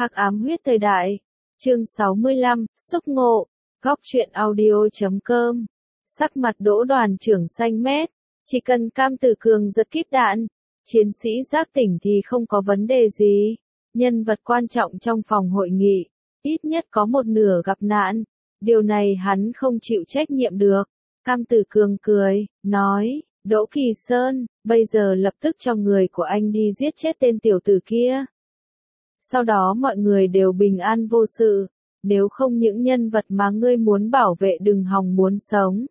Hắc ám huyết thời đại. Chương 65, xúc ngộ. Góc truyện audio.com. Sắc mặt Đỗ đoàn trưởng xanh mét. Chỉ cần Cam Tử Cường giật kíp đạn, chiến sĩ giác tỉnh thì không có vấn đề gì. Nhân vật quan trọng trong phòng hội nghị, ít nhất có một nửa gặp nạn. Điều này hắn không chịu trách nhiệm được. Cam Tử Cường cười, nói, Đỗ Kỳ Sơn, bây giờ lập tức cho người của anh đi giết chết tên tiểu tử kia. Sau đó mọi người đều bình an vô sự, nếu không những nhân vật mà ngươi muốn bảo vệ đừng hòng muốn sống.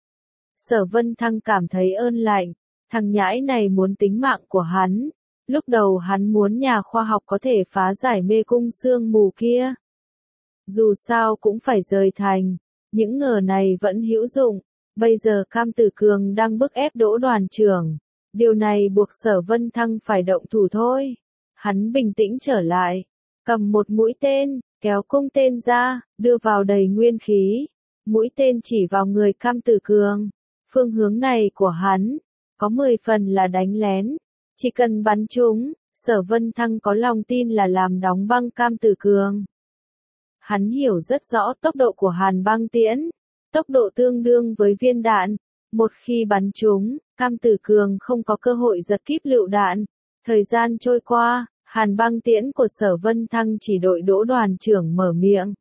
Sở Vân Thăng cảm thấy ơn lạnh, thằng nhãi này muốn tính mạng của hắn. Lúc đầu hắn muốn nhà khoa học có thể phá giải mê cung sương mù kia. Dù sao cũng phải rời thành, những ngờ này vẫn hữu dụng. Bây giờ Cam Tử Cường đang bức ép Đỗ đoàn trưởng. Điều này buộc Sở Vân Thăng phải động thủ thôi. Hắn bình tĩnh trở lại, cầm một mũi tên, kéo cung tên ra, đưa vào đầy nguyên khí. Mũi tên chỉ vào người Cam Tử Cường. Phương hướng này của hắn, có 10 phần là đánh lén. Chỉ cần bắn trúng, Sở Vân Thăng có lòng tin là làm đóng băng Cam Tử Cường. Hắn hiểu rất rõ tốc độ của hàn băng tiễn. Tốc độ tương đương với viên đạn. Một khi bắn trúng, Cam Tử Cường không có cơ hội giật kíp lựu đạn. Thời gian trôi qua, hàn băng tiễn của Sở Vân Thăng chỉ đội Đỗ đoàn trưởng mở miệng.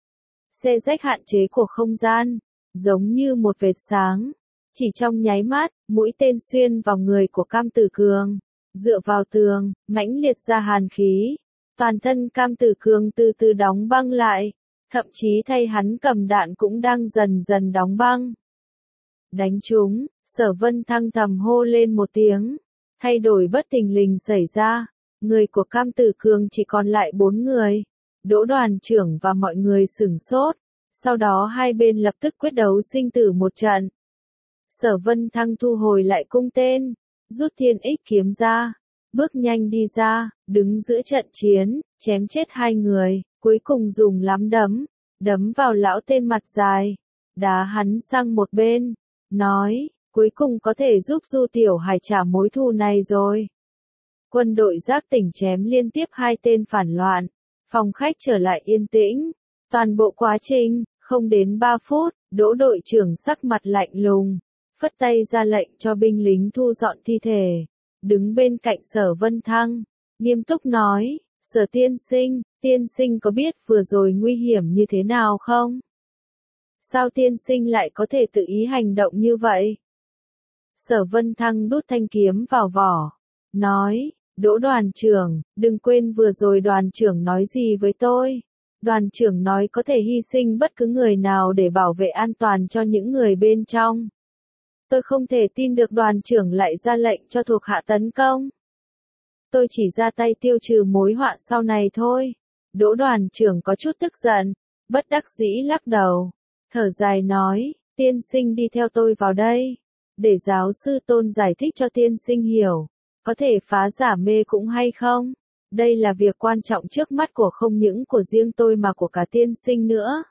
Xe rách hạn chế của không gian, giống như một vệt sáng. Chỉ trong nháy mắt, mũi tên xuyên vào người của Cam Tử Cường. Dựa vào tường, mãnh liệt ra hàn khí. Toàn thân Cam Tử Cường từ từ đóng băng lại. Thậm chí thay hắn cầm đạn cũng đang dần dần đóng băng. Đánh trúng, Sở Vân Thăng thầm hô lên một tiếng. Thay đổi bất thình lình xảy ra. Người của Cam Tử Cường chỉ còn lại 4 người. Đỗ đoàn trưởng và mọi người sửng sốt. Sau đó hai bên lập tức quyết đấu sinh tử một trận. Sở Vân Thăng thu hồi lại cung tên. Rút thiên ích kiếm ra. Bước nhanh đi ra, đứng giữa trận chiến, chém chết 2 người. Cuối cùng dùng lắm đấm vào lão tên mặt dài. Đá hắn sang một bên. Nói, cuối cùng có thể giúp Du Tiểu Hải trả mối thù này rồi. Quân đội giác tỉnh chém liên tiếp 2 tên phản loạn. Phòng khách trở lại yên tĩnh. Toàn bộ quá trình, không đến 3 phút, Đỗ đội trưởng sắc mặt lạnh lùng. Phất tay ra lệnh cho binh lính thu dọn thi thể. Đứng bên cạnh Sở Vân Thăng. Nghiêm túc nói, Sở tiên sinh có biết vừa rồi nguy hiểm như thế nào không? Sao tiên sinh lại có thể tự ý hành động như vậy? Sở Vân Thăng đút thanh kiếm vào vỏ. Nói, Đỗ đoàn trưởng, đừng quên vừa rồi đoàn trưởng nói gì với tôi. Đoàn trưởng nói có thể hy sinh bất cứ người nào để bảo vệ an toàn cho những người bên trong. Tôi không thể tin được đoàn trưởng lại ra lệnh cho thuộc hạ tấn công. Tôi chỉ ra tay tiêu trừ mối họa sau này thôi. Đỗ đoàn trưởng có chút tức giận, bất đắc dĩ lắc đầu. Thở dài nói, tiên sinh đi theo tôi vào đây. Để giáo sư Tôn giải thích cho tiên sinh hiểu. Có thể phá giả mê cũng hay không? Đây là việc quan trọng trước mắt của không những của riêng tôi mà của cả tiên sinh nữa.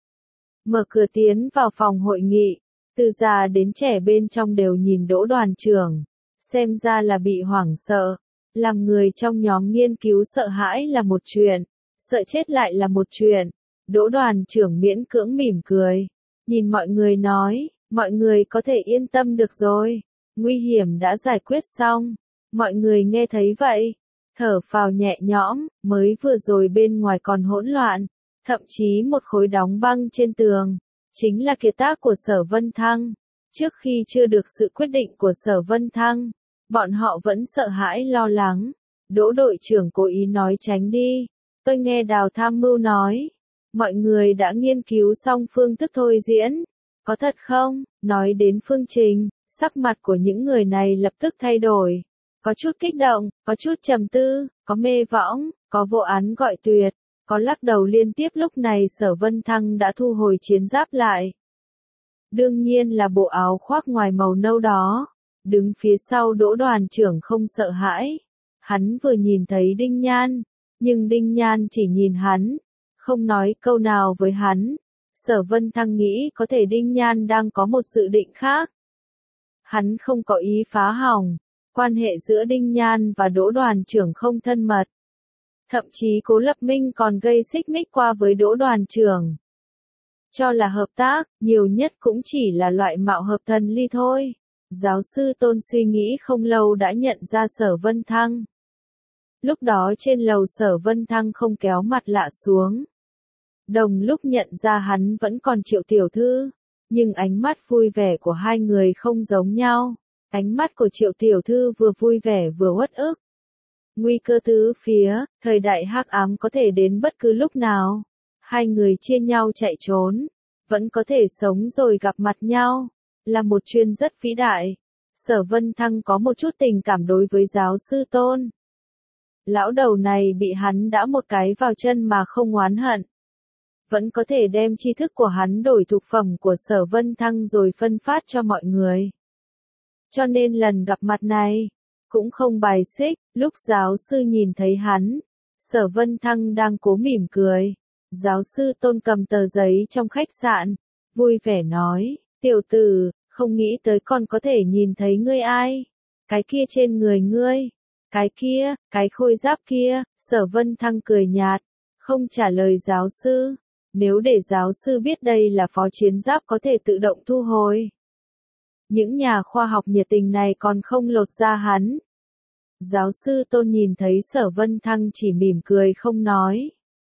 Mở cửa tiến vào phòng hội nghị. Từ già đến trẻ bên trong đều nhìn Đỗ đoàn trưởng. Xem ra là bị hoảng sợ. Làm người trong nhóm nghiên cứu sợ hãi là một chuyện. Sợ chết lại là một chuyện. Đỗ đoàn trưởng miễn cưỡng mỉm cười. Nhìn mọi người nói, mọi người có thể yên tâm được rồi. Nguy hiểm đã giải quyết xong. Mọi người nghe thấy vậy. Thở phào nhẹ nhõm, mới vừa rồi bên ngoài còn hỗn loạn. Thậm chí một khối đóng băng trên tường. Chính là kiệt tác của Sở Vân Thăng. Trước khi chưa được sự quyết định của Sở Vân Thăng, bọn họ vẫn sợ hãi lo lắng. Đỗ đội trưởng cố ý nói tránh đi. Tôi nghe Đào tham mưu nói. Mọi người đã nghiên cứu xong phương thức thôi diễn. Có thật không? Nói đến phương trình, sắc mặt của những người này lập tức thay đổi. Có chút kích động, có chút trầm tư, có mê võng, có vô án gọi tuyệt. Có lắc đầu liên tiếp. Lúc này Sở Vân Thăng đã thu hồi chiến giáp lại. Đương nhiên là bộ áo khoác ngoài màu nâu đó. Đứng phía sau Đỗ đoàn trưởng không sợ hãi. Hắn vừa nhìn thấy Đinh Nhan. Nhưng Đinh Nhan chỉ nhìn hắn. Không nói câu nào với hắn. Sở Vân Thăng nghĩ có thể Đinh Nhan đang có một dự định khác. Hắn không có ý phá hỏng. Quan hệ giữa Đinh Nhan và Đỗ đoàn trưởng không thân mật. Thậm chí Cố Lập Minh còn gây xích mích qua với Đỗ đoàn trưởng. Cho là hợp tác, nhiều nhất cũng chỉ là loại mạo hợp thần ly thôi. Giáo sư Tôn suy nghĩ không lâu đã nhận ra Sở Vân Thăng. Lúc đó trên lầu Sở Vân Thăng không kéo mặt lạ xuống. Đồng lúc nhận ra hắn vẫn còn Triệu tiểu thư, nhưng ánh mắt vui vẻ của hai người không giống nhau. Ánh mắt của Triệu tiểu thư vừa vui vẻ vừa uất ức. Nguy cơ tứ phía, thời đại hắc ám có thể đến bất cứ lúc nào. Hai người chia nhau chạy trốn, vẫn có thể sống rồi gặp mặt nhau, là một chuyện rất vĩ đại. Sở Vân Thăng có một chút tình cảm đối với giáo sư Tôn. Lão đầu này bị hắn đã một cái vào chân mà không oán hận. Vẫn có thể đem tri thức của hắn đổi thuộc phẩm của Sở Vân Thăng rồi phân phát cho mọi người. Cho nên lần gặp mặt này, cũng không bài xích. Lúc giáo sư nhìn thấy hắn, Sở Vân Thăng đang cố mỉm cười. Giáo sư Tôn cầm tờ giấy trong khách sạn, vui vẻ nói, tiểu tử, không nghĩ tới con có thể nhìn thấy ngươi ai. Cái kia trên người ngươi, cái kia, cái khôi giáp kia. Sở Vân Thăng cười nhạt, không trả lời giáo sư. Nếu để giáo sư biết đây là phó chiến giáp có thể tự động thu hồi. Những nhà khoa học nhiệt tình này còn không lột ra hắn. Giáo sư Tôn nhìn thấy Sở Vân Thăng chỉ mỉm cười không nói.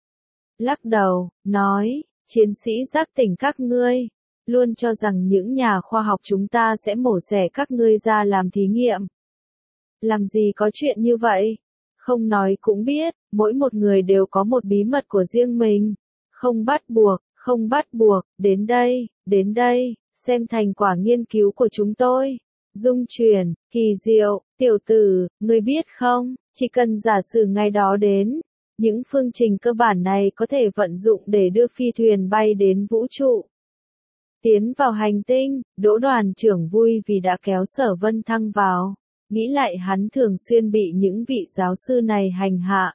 Lắc đầu, nói, chiến sĩ giác tỉnh các ngươi, luôn cho rằng những nhà khoa học chúng ta sẽ mổ xẻ các ngươi ra làm thí nghiệm. Làm gì có chuyện như vậy? Không nói cũng biết, mỗi một người đều có một bí mật của riêng mình. Không bắt buộc, đến đây, xem thành quả nghiên cứu của chúng tôi. Dung chuyển, kỳ diệu, tiểu tử, ngươi biết không, chỉ cần giả sử ngày đó đến, những phương trình cơ bản này có thể vận dụng để đưa phi thuyền bay đến vũ trụ. Tiến vào hành tinh. Đỗ đoàn trưởng vui vì đã kéo Sở Vân Thăng vào. Nghĩ lại hắn thường xuyên bị những vị giáo sư này hành hạ.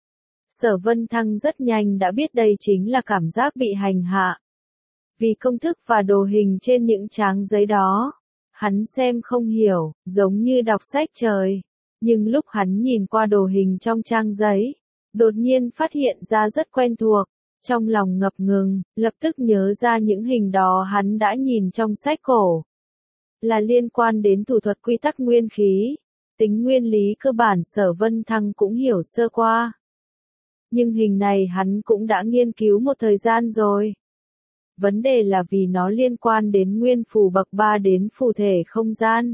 Sở Vân Thăng rất nhanh đã biết đây chính là cảm giác bị hành hạ. Vì công thức và đồ hình trên những trang giấy đó, hắn xem không hiểu, giống như đọc sách trời. Nhưng lúc hắn nhìn qua đồ hình trong trang giấy, đột nhiên phát hiện ra rất quen thuộc. Trong lòng ngập ngừng, lập tức nhớ ra những hình đó hắn đã nhìn trong sách cổ. Là liên quan đến thủ thuật quy tắc nguyên khí. Tính nguyên lý cơ bản Sở Vân Thăng cũng hiểu sơ qua. Nhưng hình này hắn cũng đã nghiên cứu một thời gian rồi. Vấn đề là vì nó liên quan đến nguyên phù bậc 3 đến phù thể không gian.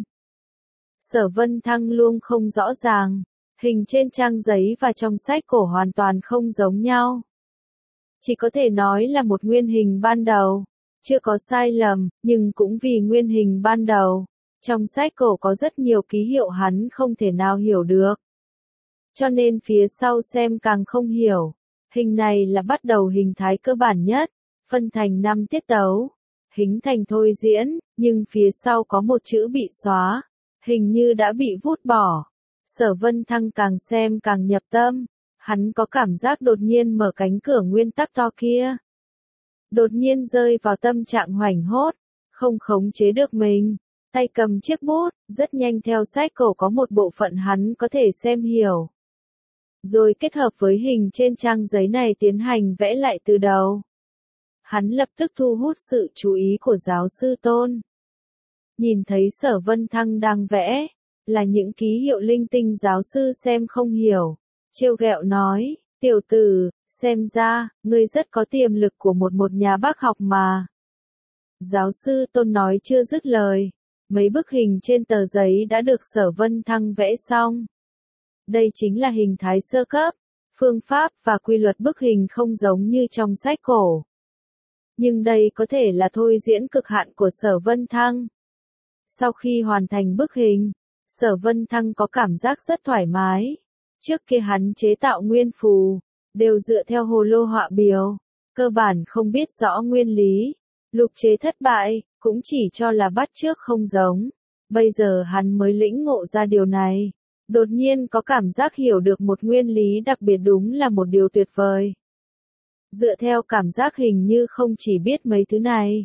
Sở Vân Thăng luôn không rõ ràng, hình trên trang giấy và trong sách cổ hoàn toàn không giống nhau. Chỉ có thể nói là một nguyên hình ban đầu, chưa có sai lầm, nhưng cũng vì nguyên hình ban đầu. Trong sách cổ có rất nhiều ký hiệu hắn không thể nào hiểu được. Cho nên phía sau xem càng không hiểu. Hình này là bắt đầu hình thái cơ bản nhất, phân thành 5 tiết tấu, hình thành thôi diễn, nhưng phía sau có một chữ bị xóa, hình như đã bị vút bỏ. Sở Vân Thăng càng xem càng nhập tâm, hắn có cảm giác đột nhiên mở cánh cửa nguyên tắc to kia. Đột nhiên rơi vào tâm trạng hoảng hốt, không khống chế được mình, tay cầm chiếc bút, rất nhanh theo sách cổ có một bộ phận hắn có thể xem hiểu. Rồi kết hợp với hình trên trang giấy này tiến hành vẽ lại từ đầu. Hắn lập tức thu hút sự chú ý của giáo sư Tôn. Nhìn thấy Sở Vân Thăng đang vẽ, là những ký hiệu linh tinh giáo sư xem không hiểu. Trêu ghẹo nói, tiểu tử, xem ra, ngươi rất có tiềm lực của một nhà bác học mà. Giáo sư Tôn nói chưa dứt lời, mấy bức hình trên tờ giấy đã được Sở Vân Thăng vẽ xong. Đây chính là hình thái sơ cấp, phương pháp và quy luật bức hình không giống như trong sách cổ. Nhưng đây có thể là thôi diễn cực hạn của Sở Vân Thăng. Sau khi hoàn thành bức hình, Sở Vân Thăng có cảm giác rất thoải mái. Trước kia hắn chế tạo nguyên phù, đều dựa theo hồ lô họa biểu, cơ bản không biết rõ nguyên lý. Lục chế thất bại, cũng chỉ cho là bắt chước không giống. Bây giờ hắn mới lĩnh ngộ ra điều này. Đột nhiên có cảm giác hiểu được một nguyên lý đặc biệt đúng là một điều tuyệt vời. Dựa theo cảm giác hình như không chỉ biết mấy thứ này,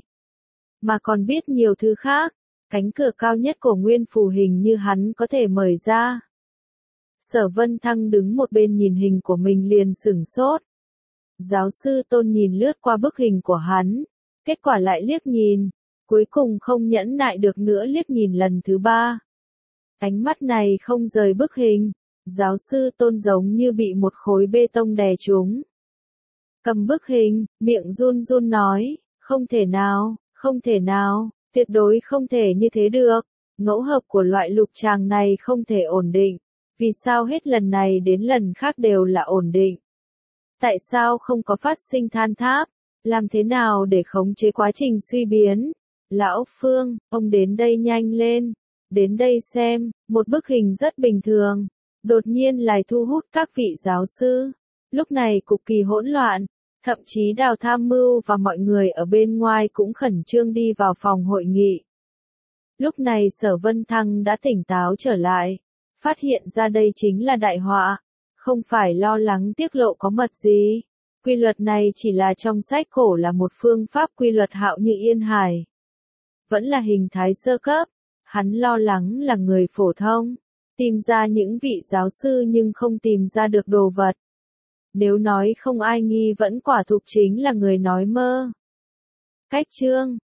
mà còn biết nhiều thứ khác. Cánh cửa cao nhất của nguyên phù hình như hắn có thể mở ra. Sở Vân Thăng đứng một bên nhìn hình của mình liền sửng sốt. Giáo sư Tôn nhìn lướt qua bức hình của hắn, kết quả lại liếc nhìn, cuối cùng không nhẫn nại được nữa liếc nhìn lần thứ ba. Ánh mắt này không rời bức hình, giáo sư Tôn giống như bị một khối bê tông đè trúng. Cầm bức hình, miệng run run nói, không thể nào, tuyệt đối không thể như thế được, ngẫu hợp của loại lục tràng này không thể ổn định, vì sao hết lần này đến lần khác đều là ổn định? Tại sao không có phát sinh than tháp? Làm thế nào để khống chế quá trình suy biến? Lão Phương, ông đến đây nhanh lên, đến đây xem, một bức hình rất bình thường, đột nhiên lại thu hút các vị giáo sư. Lúc này cực kỳ hỗn loạn, thậm chí Đào Tham Mưu và mọi người ở bên ngoài cũng khẩn trương đi vào phòng hội nghị. Lúc này Sở Vân Thăng đã tỉnh táo trở lại, phát hiện ra đây chính là đại họa, không phải lo lắng tiết lộ có mật gì. Quy luật này chỉ là trong sách cổ là một phương pháp quy luật hạo như yên hải. Vẫn là hình thái sơ cấp, hắn lo lắng là người phổ thông, tìm ra những vị giáo sư nhưng không tìm ra được đồ vật. Nếu nói không ai nghi vẫn quả thực chính là người nói mơ. Cách chương